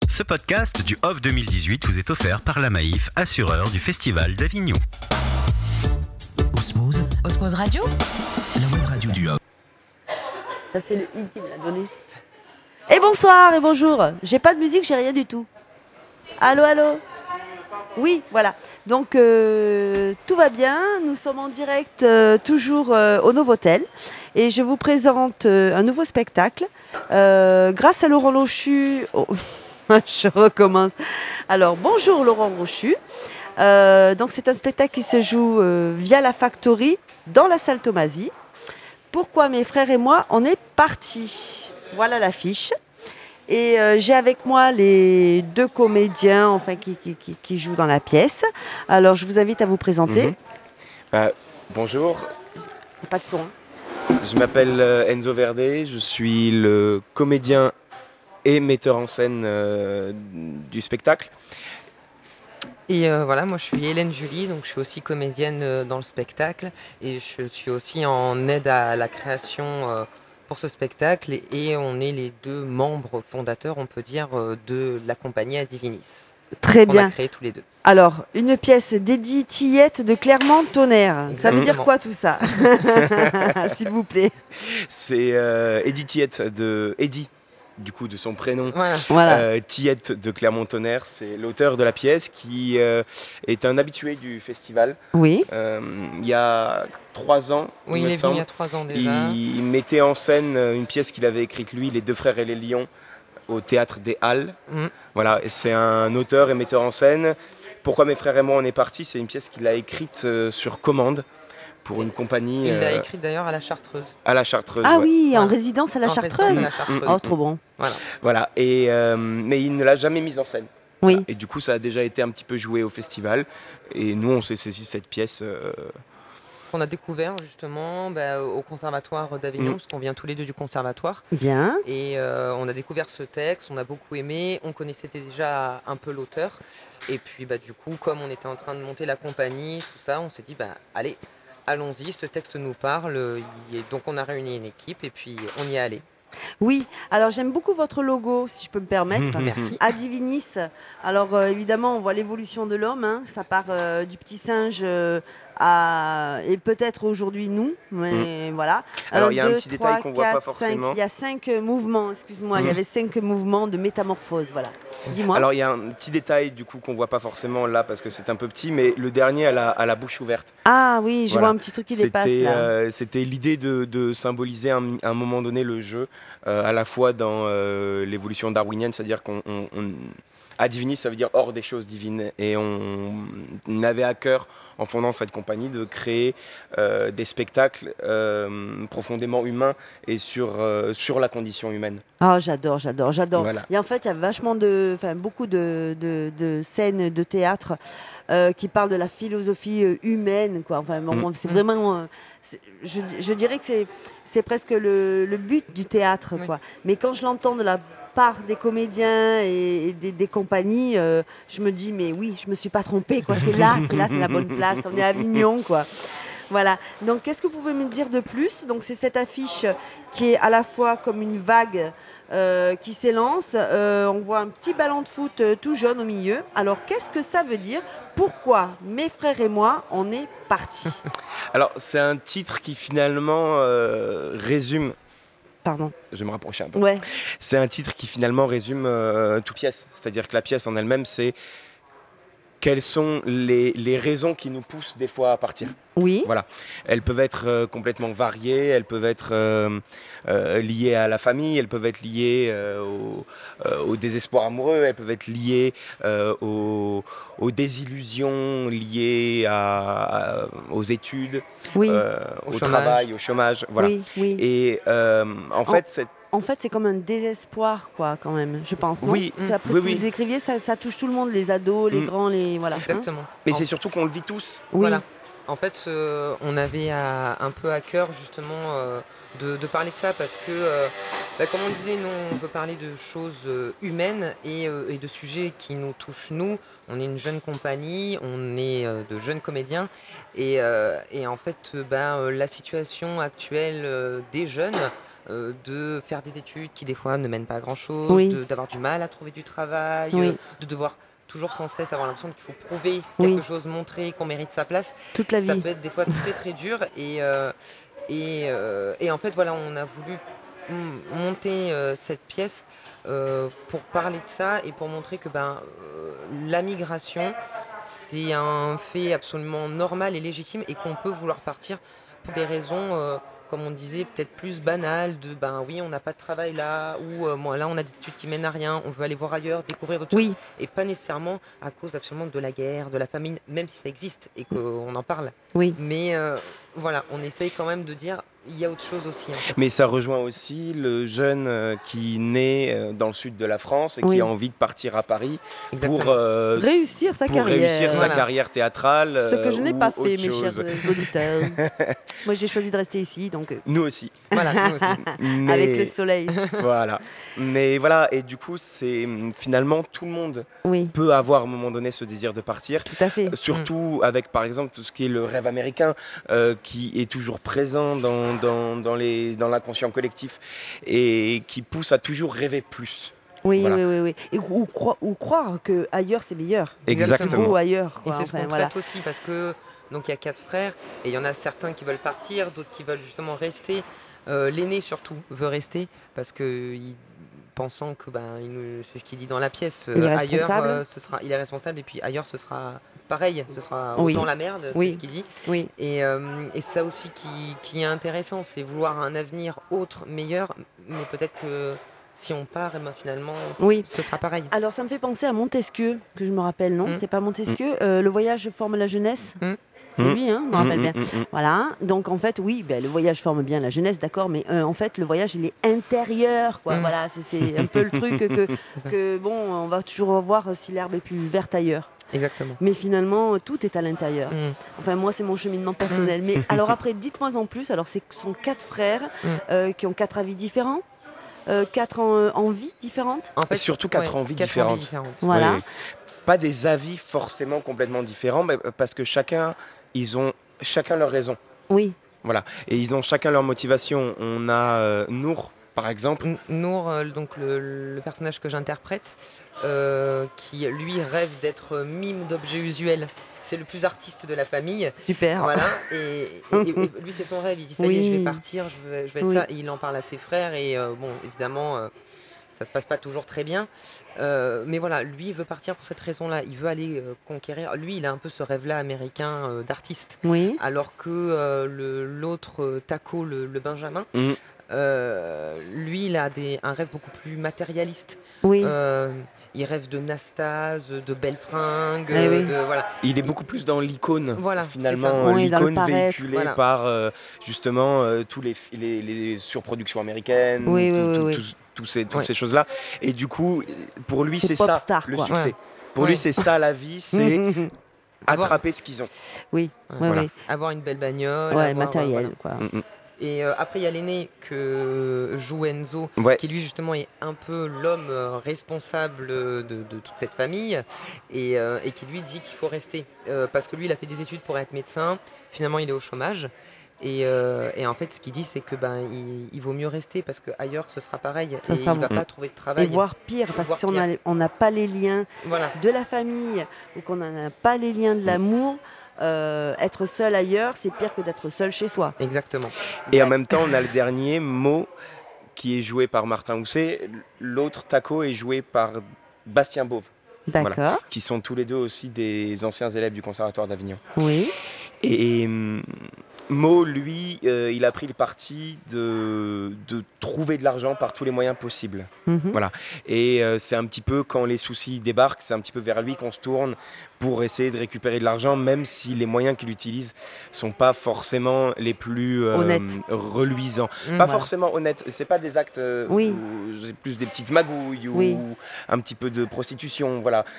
Ce podcast du Off 2018 vous est offert par la Maïf, assureur du Festival d'Avignon. Osmose Radio, la web radio du Off. Ça, c'est le i qui me l'a donné. Et bonsoir et bonjour. J'ai pas de musique, j'ai rien du tout. Allô, allô? Oui, voilà. Donc, tout va bien. Nous sommes en direct toujours au Novotel. Et je vous présente un nouveau spectacle. Grâce à Laurent Rochu. Oh, je recommence. Alors, bonjour Laurent Rochu. Donc, c'est un spectacle qui se joue via la Factory dans la salle Thomasy. Pourquoi mes frères et moi, on est partis. Voilà l'affiche. Et j'ai avec moi les deux comédiens enfin, qui jouent dans la pièce. Alors, je vous invite à vous présenter. Bonjour, Pas de son. je m'appelle Enzo Verde, je suis le comédien et metteur en scène du spectacle. Et voilà, moi je suis Hélène Julie, donc je suis aussi comédienne dans le spectacle et je suis aussi en aide à la création pour ce spectacle et on est les deux membres fondateurs, on peut dire, de la compagnie Adivinis. Très On bien. a créé tous les deux. Alors, une pièce d'Eddie Tillette de Clermont-Tonnerre. Ça veut dire quoi tout ça? S'il vous plaît. C'est Eddie Tillette de Eddie, du coup de son prénom. Voilà. Tillette de Clermont-Tonnerre, c'est l'auteur de la pièce qui est un habitué du festival. Oui. Il y a 3 ans, Oui, il il me est venu il y semble, a 3 ans déjà. il mettait en scène une pièce qu'il avait écrite lui, Les Deux Frères et les Lions, au Théâtre des Halles. Voilà, et c'est un auteur et metteur en scène. Pourquoi mes frères et moi on est partis? C'est une pièce qu'il a écrite sur commande pour une compagnie. Il l'a écrite d'ailleurs à la Chartreuse. À la Chartreuse. Ah ouais. oui, en Voilà. résidence à la En Chartreuse. résidence à la Chartreuse. Oh, trop bon. Voilà. Et mais il ne l'a jamais mise en scène. Oui. Voilà. Et du coup, ça a déjà été un petit peu joué au festival. Et nous, on s'est saisi cette pièce. Qu'on a découvert justement au conservatoire d'Avignon, parce qu'on vient tous les deux du conservatoire. Bien. Et on a découvert ce texte, on a beaucoup aimé, on connaissait déjà un peu l'auteur. Et puis du coup, comme on était en train de monter la compagnie, tout ça, on s'est dit allez, allons-y, ce texte nous parle. Donc on a réuni une équipe et puis on y est allé. Oui, alors j'aime beaucoup votre logo, si je peux me permettre. Merci. Adivinis. Alors évidemment, on voit l'évolution de l'homme. Hein. Ça part du petit singe et peut-être aujourd'hui nous, mais voilà. Alors il y a un 2, petit 3, détail qu'on voit pas 4, forcément. 5, il y a 5 mouvements, excuse-moi, il y avait 5 mouvements de métamorphose, voilà. Dis-moi. Alors il y a un petit détail du coup qu'on voit pas forcément là parce que c'est un peu petit, mais le dernier a la bouche ouverte. Ah oui, je Voilà. vois un petit truc qui dépasse là. C'était l'idée de symboliser à un moment donné le jeu, à la fois dans l'évolution darwinienne, c'est-à-dire Adivinis, ça veut dire hors des choses divines. Et on avait à cœur, en fondant cette compagnie, de créer des spectacles profondément humains et sur la condition humaine. Ah, j'adore. Voilà. Et en fait, il y a beaucoup de scènes de théâtre qui parlent de la philosophie humaine, quoi. Enfin, c'est vraiment. Je dirais que c'est presque le but du théâtre, Oui. quoi. Mais quand je l'entends de la part des comédiens et des compagnies, je me dis, mais oui, je me suis pas trompée, quoi. C'est là, c'est la bonne place. On est à Avignon, quoi. Voilà. Donc, qu'est-ce que vous pouvez me dire de plus? Donc, c'est cette affiche qui est à la fois comme une vague qui s'élance. On voit un petit ballon de foot tout jaune au milieu. Alors, qu'est-ce que ça veut dire? Pourquoi mes frères et moi, on est partis? Alors, c'est un titre qui finalement résume. Pardon. Je vais me rapprocher un peu. Ouais. C'est un titre qui finalement résume toute pièce. C'est-à-dire que la pièce en elle-même, c'est quelles sont les raisons qui nous poussent des fois à partir. Oui. Voilà. Elles peuvent être complètement variées, elles peuvent être liées à la famille, elles peuvent être liées au désespoir amoureux, elles peuvent être liées aux désillusions, liées aux études, Oui. au chômage. travail, au chômage. Voilà. Oui. Et En fait, c'est comme un désespoir, quoi, quand même, je pense. Non Oui, c'est après oui, ce que oui. vous décriviez, ça touche tout le monde, les ados, les grands, les voilà. hein. Exactement. mais c'est surtout qu'on le vit tous. Oui. Voilà. En fait, on avait un peu à cœur justement de parler de ça parce que, comme on disait, nous on veut parler de choses humaines et de sujets qui nous touchent nous. On est une jeune compagnie, on est de jeunes comédiens et en fait, la situation actuelle des jeunes de faire des études qui des fois ne mènent pas à grand-chose, Oui. d'avoir du mal à trouver du travail, Oui. de devoir toujours sans cesse avoir l'impression qu'il faut prouver Oui. quelque chose, montrer qu'on mérite sa place. Toute la Ça vie. peut être des fois très très dur et en fait voilà, on a voulu monter cette pièce pour parler de ça et pour montrer que la migration c'est un fait absolument normal et légitime et qu'on peut vouloir partir pour des raisons comme on disait peut-être plus banales de oui on n'a pas de travail là ou là on a des études qui mènent à rien, on veut aller voir ailleurs, découvrir d'autres choses Oui, et pas nécessairement à cause absolument de la guerre, de la famine, même si ça existe et qu'on en parle. oui. Mais voilà, on essaye quand même de dire il y a autre chose aussi. Hein. Mais ça rejoint aussi le jeune qui naît dans le sud de la France et Oui. qui a envie de partir à Paris pour, Exactement. Réussir sa pour carrière. réussir sa Voilà. carrière théâtrale. Ce que je n'ai ou pas fait, autre mes chose. chers auditeurs. Moi, j'ai choisi de rester ici, donc Nous aussi. Voilà, nous aussi. Mais, avec le soleil. Voilà. Mais voilà, et du coup, c'est finalement tout le monde Oui, peut avoir à un moment donné ce désir de partir. tout à fait. Surtout avec par exemple tout ce qui est le rêve américain qui est toujours présent dans l'inconscient collectif et qui pousse à toujours rêver plus. Oui, Voilà. oui. Et, ou croire que ailleurs c'est meilleur. Exactement. C'est beau ailleurs. Et Quoi. c'est ce Enfin, qu'on voilà. traite aussi parce que donc il y a 4 frères et il y en a certains qui veulent partir, d'autres qui veulent justement rester. L'aîné surtout veut rester parce que pensant que c'est ce qu'il dit dans la pièce. Il est Ailleurs, responsable. il est responsable et puis ailleurs ce sera pareil, ce sera Oui. autant la merde, Oui. c'est ce qu'il dit. Oui, Et ça aussi qui est intéressant, c'est vouloir un avenir autre, meilleur, mais peut-être que si on part, finalement, Oui. ce sera pareil. alors ça me fait penser à Montesquieu, que je me rappelle, non? Mm. C'est pas Montesquieu. Le voyage forme la jeunesse. Mm. C'est Mm. lui, hein, je me rappelle bien. Voilà, donc en fait, oui, le voyage forme bien la jeunesse, d'accord, mais en fait, le voyage, il est intérieur, quoi. Mm. Voilà, c'est un peu le truc que, bon, on va toujours voir si l'herbe est plus verte ailleurs. Exactement. Mais finalement, tout est à l'intérieur. Mm. Enfin, moi, c'est mon cheminement personnel. Mais alors après, dites-moi en plus. Alors, ce sont 4 frères qui ont 4 avis différents, 4 envies différentes. En fait, surtout 4 envies 4 différentes. Voilà. Oui. Pas des avis forcément complètement différents, mais parce que ils ont chacun leur raison. Oui, Voilà. Et ils ont chacun leur motivation. On a Nour, par exemple. Nour, donc le personnage que j'interprète, qui lui rêve d'être mime d'objets usuels. C'est le plus artiste de la famille. super. Voilà, et lui c'est son rêve, il dit ça y est, je Oui. vais partir, je vais être Oui. ça, et il en parle à ses frères, et bon, évidemment, ça se passe pas toujours très bien, mais voilà, lui il veut partir pour cette raison-là, il veut aller conquérir, lui il a un peu ce rêve-là américain d'artiste, Oui, alors que l'autre Taco, le Benjamin, Mm. lui il a un rêve beaucoup plus matérialiste. oui. Il rêve de Nastase, de belles fringues, Eh oui. voilà. Il est beaucoup plus dans l'icône, Voilà, finalement, c'est ça. Oui, dans le l'icône paraître. véhiculée Voilà. par justement tous les surproductions américaines, Oui, oui. toutes ces Ouais. choses-là. Et du coup, pour lui, C'est c'est ça pop-star, le quoi. succès. Ouais. Pour Ouais. lui, c'est ça la vie, c'est Avoir- attraper ce qu'ils ont. Oui, Voilà. oui. Avoir une belle bagnole. Ouais, avoir, matériel, voilà. quoi. Mm, mm. Et après, il y a l'aîné que joue Enzo, Ouais. qui lui justement est un peu l'homme responsable de toute cette famille et qui lui dit qu'il faut rester. Parce que lui, il a fait des études pour être médecin, finalement il est au chômage. Et en fait, ce qu'il dit, c'est que il vaut mieux rester parce qu'ailleurs ce sera pareil. Ça et sera il va bon. pas trouver de Et travail. voire pire, parce que Voire si pire. on n'a pas les liens Voilà. de la famille ou qu'on n'a pas les liens de l'amour, être seul ailleurs, c'est pire que d'être seul chez soi. Exactement. Et en même temps, on a le dernier, Mo, qui est joué par Martin Housset. L'autre, Taco, est joué par Bastien Bove, D'accord, qui sont tous les deux aussi des anciens élèves du Conservatoire d'Avignon. oui. Et Mo, lui, il a pris le parti de trouver de l'argent par tous les moyens possibles. Mhm. Voilà. Et c'est un petit peu quand les soucis débarquent, c'est un petit peu vers lui qu'on se tourne pour essayer de récupérer de l'argent, même si les moyens qu'il utilise sont pas forcément les plus Honnêtes. reluisants. Mm. Pas Voilà. forcément honnêtes. C'est pas des actes Oui. où c'est plus des petites magouilles ou Oui. un petit peu de prostitution. Voilà. Oui,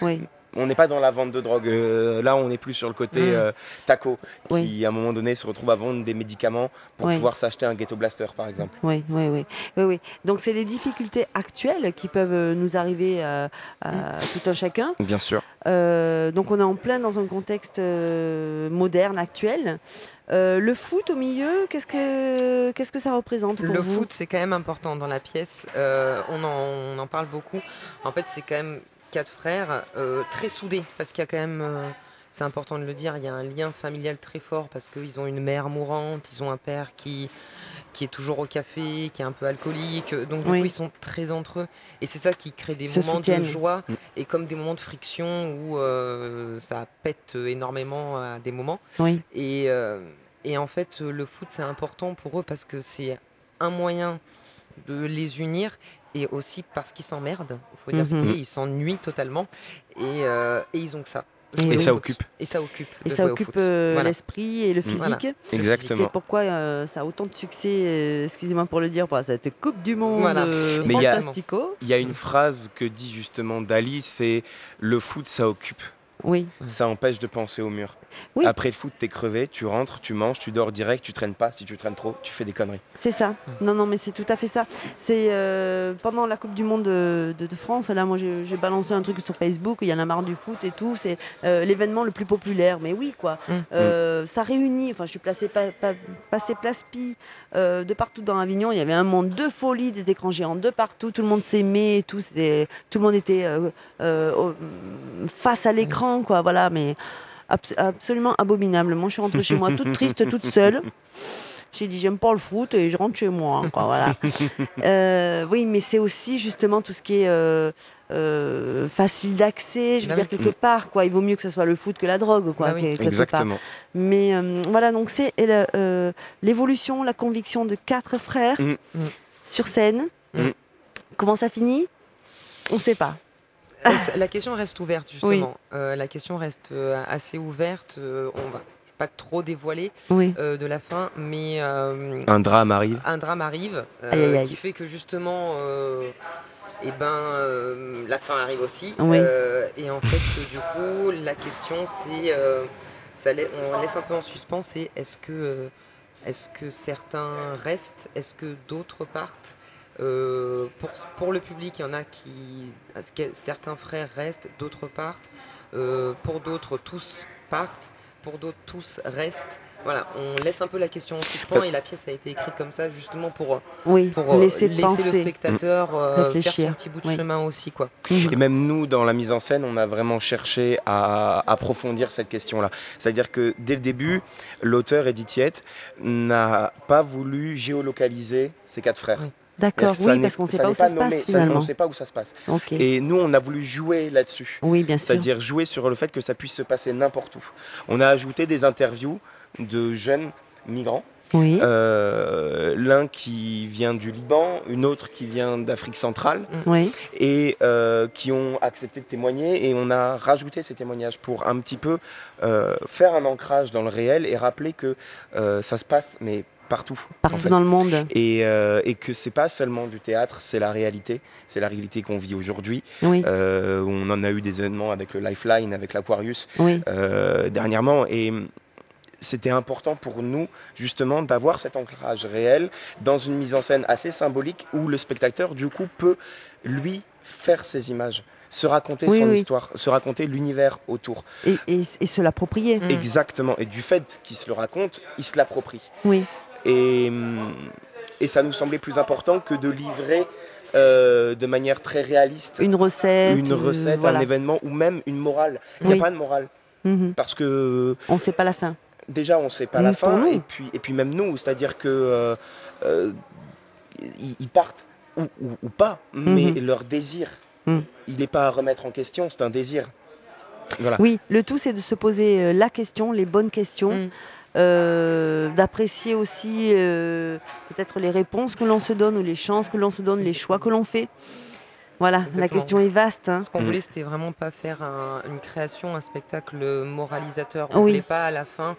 on n'est pas dans la vente de drogue. Là, on est plus sur le côté taco, qui à un moment donné se retrouve à vendre des médicaments pour pouvoir s'acheter un ghetto blaster, par exemple. Oui. Donc c'est les difficultés actuelles qui peuvent nous arriver à tout un chacun. Bien sûr. Donc on est en plein dans un contexte moderne, actuel. Le foot au milieu, qu'est-ce que ça représente pour Le vous ? foot, c'est quand même important dans la pièce. On en parle beaucoup. En fait, c'est quand même 4 frères très soudés, parce qu'il y a quand même, c'est important de le dire, il y a un lien familial très fort, parce qu'ils ont une mère mourante, ils ont un père qui est toujours au café, qui est un peu alcoolique, donc du coup ils sont très entre eux, et c'est ça qui crée des moments de joie, et comme des moments de friction où ça pète énormément à des moments, et en fait le foot c'est important pour eux, parce que c'est un moyen de les unir, et aussi parce qu'ils s'emmerdent, il faut dire ce qu'il est, ils s'ennuient totalement, et ils ont que ça. Et ça occupe. Et ça occupe. Et ça occupe l'esprit et le physique. Voilà. Exactement. C'est pourquoi ça a autant de succès, excusez-moi pour le dire, pour cette Coupe du Monde Mais fantastico. Il y a une phrase que dit justement Dali, c'est « le foot, ça occupe ». Oui. Ça empêche de penser au mur. Oui. Après le foot, t'es crevé, tu rentres, tu manges, tu dors direct, tu traînes pas. Si tu traînes trop, tu fais des conneries. C'est ça. Non, mais c'est tout à fait ça. C'est pendant la Coupe du Monde de France, là, moi, j'ai balancé un truc sur Facebook. Il y en a marre du foot et tout. C'est l'événement le plus populaire. Mais oui, quoi. Ça réunit. Enfin, je suis passé place Pi de partout dans Avignon. Il y avait un monde de folie, des écrans géants de partout. Tout le monde s'aimait et tout. Tout le monde était face à l'écran, quoi. Voilà, mais absolument abominable. Moi, je suis rentrée chez moi toute triste, toute seule. J'ai dit, j'aime pas le foot et je rentre chez moi. Quoi, voilà. Oui, mais c'est aussi justement tout ce qui est facile d'accès. Je veux dire, quelque part, quoi. Il vaut mieux que ce soit le foot que la drogue, quoi. Exactement. Part. Mais voilà, donc c'est l'évolution, la conviction de 4 frères sur scène. Comment ça finit ? On ne sait pas. La question reste ouverte, justement. La question reste assez ouverte. On va pas trop dévoiler de la fin, mais un drame arrive. Un drame arrive qui fait que justement, la fin arrive aussi. Et en fait, du coup, la question c'est, on laisse un peu en suspens, c'est est-ce que certains restent, est-ce que d'autres partent? Pour le public, il y en a certains frères restent, d'autres partent. Pour d'autres, tous partent. Pour d'autres, tous restent. Voilà, on laisse un peu la question en suspens, et la pièce a été écrite comme ça justement pour laisser le spectateur réfléchir. faire son petit bout de chemin aussi, quoi. Et même nous, dans la mise en scène, on a vraiment cherché à approfondir cette question-là. C'est-à-dire que dès le début, l'auteur Edith Yette n'a pas voulu géolocaliser ses 4 frères. D'accord, parce qu'on ne sait pas où ça se passe finalement. On ne sait pas où ça se passe. Okay. Et nous, on a voulu jouer là-dessus. Oui, bien sûr. C'est-à-dire jouer sur le fait que ça puisse se passer n'importe où. On a ajouté des interviews de jeunes migrants. L'un qui vient du Liban, une autre qui vient d'Afrique centrale, et qui ont accepté de témoigner, et on a rajouté ces témoignages pour un petit peu faire un ancrage dans le réel et rappeler que ça se passe partout en fait. Dans le monde, et que c'est pas seulement du théâtre, c'est la réalité qu'on vit aujourd'hui. On en a eu des événements avec le Lifeline, avec l'Aquarius dernièrement, et c'était important pour nous justement d'avoir cet ancrage réel dans une mise en scène assez symbolique où le spectateur du coup peut lui faire ses images, se raconter son histoire, se raconter l'univers autour. Et se l'approprier. Exactement, et du fait qu'il se le raconte, il se l'approprie. Et ça nous semblait plus important que de livrer de manière très réaliste une recette, un événement ou même une morale. Il n'y a pas de morale. Parce que on ne sait pas la fin. Déjà, on ne sait pas la fin, et puis même nous, c'est-à-dire que ils partent ou pas, mais leur désir, il n'est pas à remettre en question, c'est un désir. Voilà. Oui, le tout, c'est de se poser la question, les bonnes questions, d'apprécier aussi peut-être les réponses que l'on se donne, ou les chances que l'on se donne, les choix que l'on fait. Voilà, exactement. La question est vaste. Ce qu'on voulait, c'était vraiment pas faire une création, un spectacle moralisateur. On voulait pas à la fin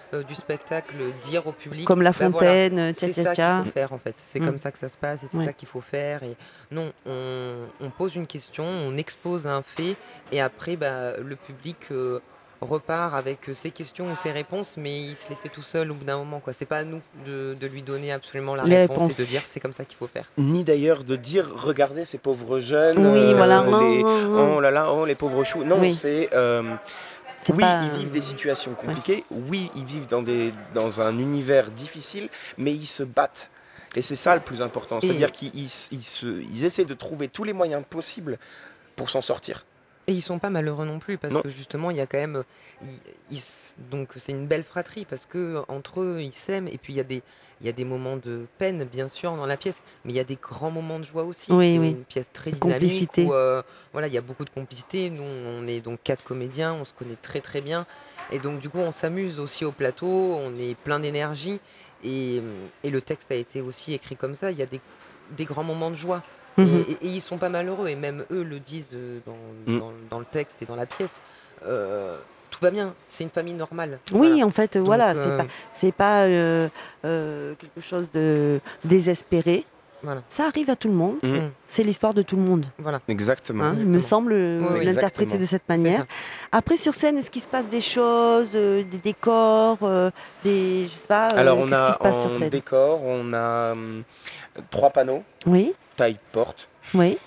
du spectacle, dire au public. Comme La voilà, Fontaine, c'est tcha ça tcha tcha. qu'il faut faire en fait. C'est comme ça que ça se passe et c'est Ouais. ça qu'il faut faire. Et non, on pose une question, on expose un fait et après le public repart avec ses questions ou ses réponses, mais il se les fait tout seul au bout d'un moment, quoi. C'est pas à nous de lui donner absolument la Les réponse réponses. et de dire c'est comme ça qu'il faut faire. Ni d'ailleurs de dire regardez ces pauvres jeunes, Oui, voilà. les, Non. oh là là, oh les pauvres choux. Non, Oui. c'est C'est oui, pas, ils vivent des situations compliquées. Oui, ils vivent dans un univers difficile, mais ils se battent. Et c'est ça le plus important. C'est-à-dire qu'ils essaient de trouver tous les moyens possibles pour s'en sortir. Et ils sont pas malheureux non plus parce Non. que justement il y a quand même donc c'est une belle fratrie parce que entre eux ils s'aiment et puis il y a des moments de peine bien sûr dans la pièce mais il y a des grands moments de joie aussi. Oui, C'est oui. une pièce très De dynamique complicité. où voilà il y a beaucoup de complicité. Nous on est donc 4 comédiens, on se connaît très très bien et donc du coup on s'amuse aussi au plateau, on est plein d'énergie et le texte a été aussi écrit comme ça. Il y a des grands moments de joie. Mhm. Et ils sont pas malheureux, et même eux le disent dans le texte et dans la pièce. Tout va bien, c'est une famille normale. Oui, Voilà. en fait, Donc, voilà, c'est pas quelque chose de désespéré. Voilà. Ça arrive à tout le monde. Mhm. C'est l'histoire de tout le monde. Voilà. Exactement. Hein, il me Exactement. semble oui, l'interpréter exactement. de cette C'est manière. ça. Après, sur scène, est-ce qu'il se passe des choses, des décors, je sais pas, Alors on qu'est-ce qui a se passe en sur scène? décor, on a 3 panneaux, Oui, taille porte, oui,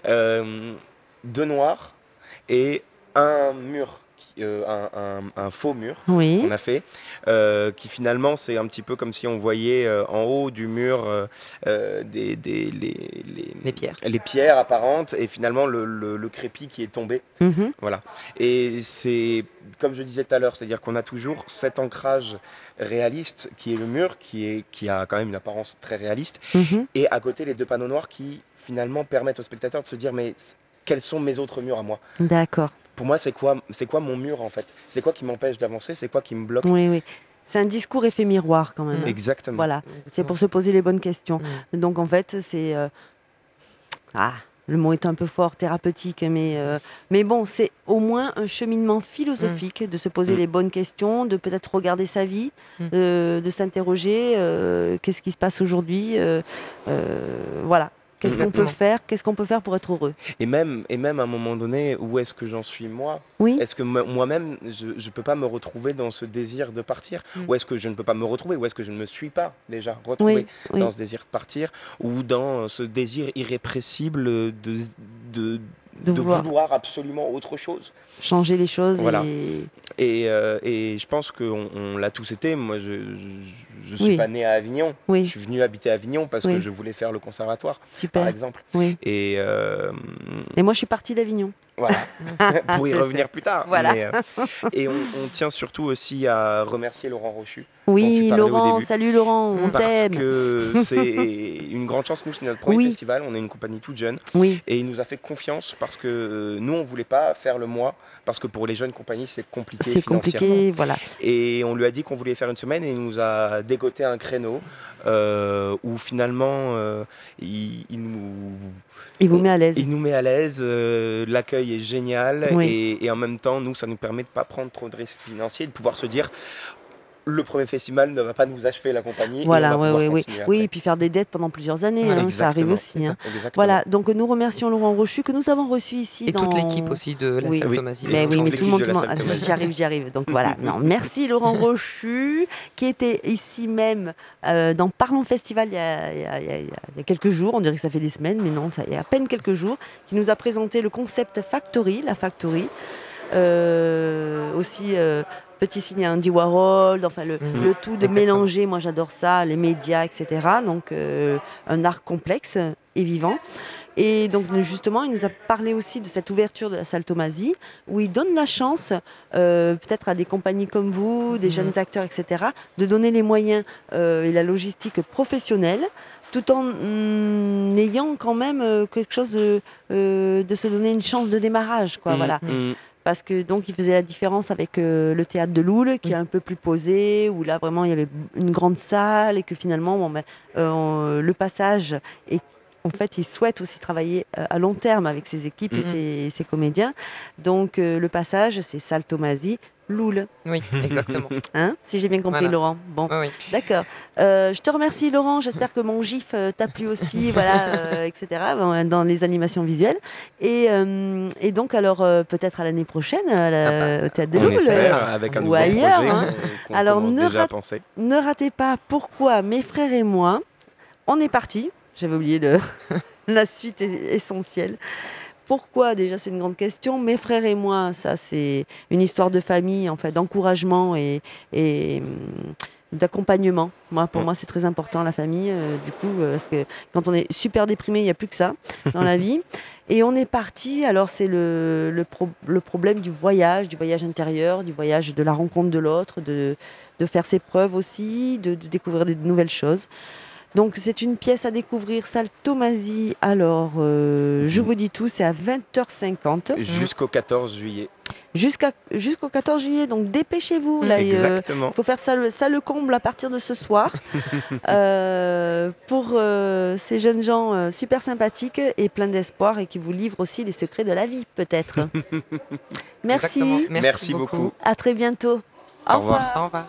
2 noirs et un mur, un faux mur oui. qu'on a fait, qui finalement c'est un petit peu comme si on voyait en haut du mur Les pierres. les pierres apparentes et finalement le crépi qui est tombé. Mhm, Voilà. Et c'est comme je disais tout à l'heure, c'est-à-dire qu'on a toujours cet ancrage réaliste qui est le mur, qui a quand même une apparence très réaliste, mhm. et à côté les 2 panneaux noirs qui finalement permettent au spectateur de se dire mais quels sont mes autres murs à moi? D'accord. Pour moi, c'est quoi mon mur en fait? C'est quoi qui m'empêche d'avancer? C'est quoi qui me bloque? Oui, oui. C'est un discours effet miroir quand même. Mhm. Exactement. Voilà. C'est pour se poser les bonnes questions. Donc en fait, c'est le mot est un peu fort, thérapeutique, mais bon, c'est au moins un cheminement philosophique de se poser les bonnes questions, de peut-être regarder sa vie, de s'interroger, qu'est-ce qui se passe aujourd'hui, voilà. Qu'est-ce qu'on peut faire? Qu'est-ce qu'on peut faire pour être heureux? Et même à un moment donné, où est-ce que j'en suis moi? Oui. Est-ce que moi-même, je ne peux pas me retrouver dans ce désir de partir? Ou est-ce que je ne peux pas me retrouver? Ou est-ce que je ne me suis pas déjà retrouvé Oui, oui. dans ce désir de partir? Ou dans ce désir irrépressible de vouloir absolument autre chose? Changer les choses. Voilà. Et je pense qu'on l'a tous été. Moi, je suis Oui. pas né à Avignon. Oui. Je suis venu habiter à Avignon parce Oui. que je voulais faire le conservatoire, Super. par exemple. Oui. Et moi, je suis partie d'Avignon. voilà, pour y revenir plus tard. Voilà. Mais, et on tient surtout aussi à remercier Laurent Rochu. Oui, dont tu parlais au Laurent, début. salut Laurent, on Parce t'aime. que c'est une grande chance. Nous, c'est notre premier Oui. festival. On est une compagnie toute jeune. Oui, Et il nous a fait confiance parce que nous, on voulait pas faire le mois. Parce que pour les jeunes compagnies, c'est compliqué c'est financièrement. compliqué, voilà. Et on lui a dit qu'on voulait faire une semaine et il nous a dégoté un créneau où finalement il vous met à l'aise. nous met à l'aise, l'accueil est génial Oui. et en même temps nous ça nous permet de ne pas prendre trop de risques financiers et de pouvoir se dire le premier festival ne va pas nous achever la compagnie. Voilà, et on va pouvoir oui, continuer oui, après. et puis faire des dettes pendant plusieurs années, Voilà, hein, ça arrive Exactement. aussi. Hein. Exactement. Voilà, donc nous remercions Laurent Rochu que nous avons reçu ici. Et toute l'équipe aussi de la Oui. salle Oui. Thomasie. Mais oui, mais tout le monde, L'équipe de la salle Thomasie. j'y arrive. Donc voilà, non, merci Laurent Rochu, qui était ici même dans Parlons Festival il y a quelques jours, on dirait que ça fait des semaines, mais non, ça il y a à peine quelques jours, qui nous a présenté le concept Factory, la Factory. Aussi petit signe à Andy Warhol, enfin le tout de Exactement. mélanger, moi j'adore ça, les médias, etc. Donc un art complexe et vivant. Et donc justement, il nous a parlé aussi de cette ouverture de la salle Thomasie, où il donne la chance, peut-être à des compagnies comme vous, des jeunes acteurs, etc., de donner les moyens et la logistique professionnelle, tout en ayant quand même quelque chose de se donner une chance de démarrage, quoi. Voilà. Parce que donc il faisait la différence avec le théâtre de Loul, qui est un peu plus posé, où là vraiment il y avait une grande salle et que finalement le passage est en fait, il souhaite aussi travailler à long terme avec ses équipes et ses comédiens. Donc, le passage, c'est Saltomasi, Loul. Oui, exactement. Hein, si j'ai bien compris, Voilà. Laurent. Bon, Oui, oui. d'accord. Je te remercie, Laurent. J'espère que mon gif t'a plu aussi, voilà, etc., dans les animations visuelles. Et donc, alors, peut-être à l'année prochaine, au Théâtre de On Loul. espère, avec un ou nouveau ailleurs, projet hein. qu'on Alors, commence déjà à penser. ne ratez pas pourquoi mes frères et moi, on est partis. J'avais oublié la suite essentielle. Pourquoi, déjà, c'est une grande question. Mes frères et moi, ça, c'est une histoire de famille, en fait, d'encouragement et d'accompagnement. Pour moi, c'est très important, la famille, du coup, parce que quand on est super déprimé, il n'y a plus que ça dans la vie. Et on est parti, alors c'est le problème du voyage intérieur, du voyage de la rencontre de l'autre, de faire ses preuves aussi, de découvrir de nouvelles choses. Donc c'est une pièce à découvrir, Saltomasi. Alors, je vous dis tout, c'est à 20h50. Jusqu'au 14 juillet. Jusqu'au 14 juillet, donc dépêchez-vous. Là, Exactement. il faut faire ça le comble à partir de ce soir. Pour ces jeunes gens super sympathiques et pleins d'espoir et qui vous livrent aussi les secrets de la vie, peut-être. Merci. Exactement. Merci beaucoup. À très bientôt. Au revoir. Au revoir.